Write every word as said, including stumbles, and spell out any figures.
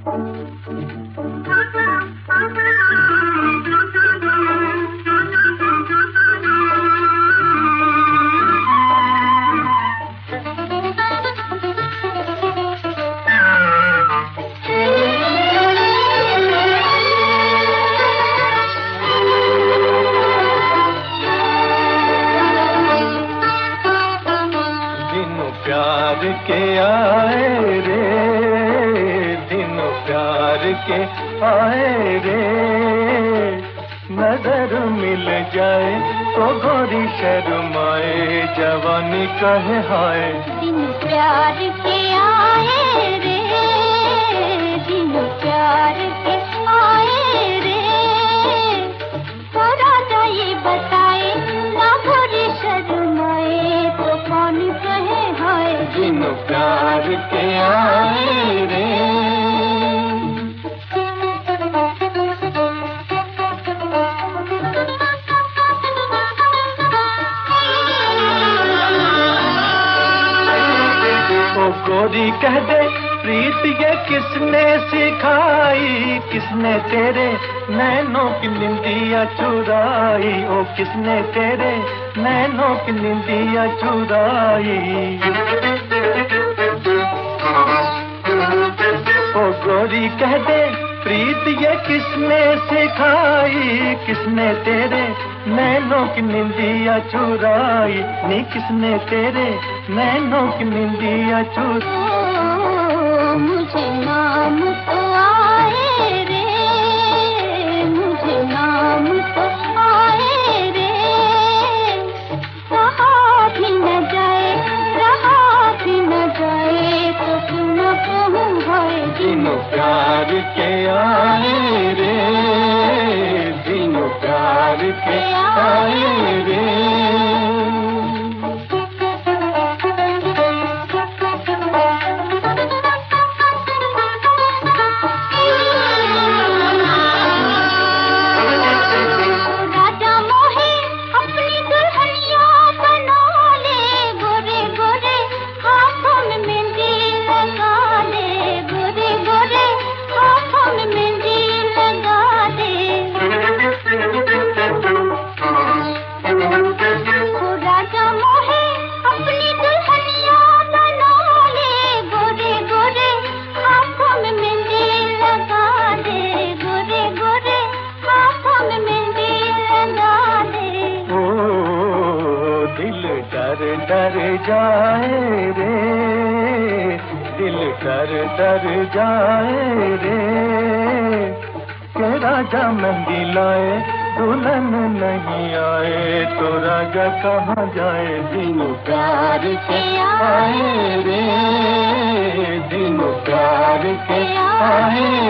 के आए रे, दिन प्यार के आए रे, नजर मिल जाए तो गोरी शर्माए, जवानी कहे हाय। दिन प्यार के आए रे, दिन प्यार के आए रे, राजा ये बताए ना गोरी शर्माए तो कौन कहे हाय। दिन प्यार के आए रे। ओ गोरी कह दे प्रीत ये किसने सिखाई, किसने तेरे नैनों की निंदिया चुराई, ओ किसने तेरे नैनों की निंदिया चुराई। ओ गोरी कह दे प्रीत ये किसने सिखाई, किसने तेरे नैनों की निंदिया चुराई, नी किसने तेरे नैनों की निंदिया चुराई। मुझे नाम तो आए रे, मुझे नाम तो आए रे, रहा भी न जाए, रहा भी न जाए तो क्यों न कहूँ हाय। दिनों प्यार के आए रे, दिनों प्यार के आए रे। डर डर जाए रे, दिल डर डर जाए रे, के राजा मेहंदी लाए दुल्हन नहीं आए तो राजा कहाँ जाए। दिनों प्यार के आए रे, दिनों प्यार के आए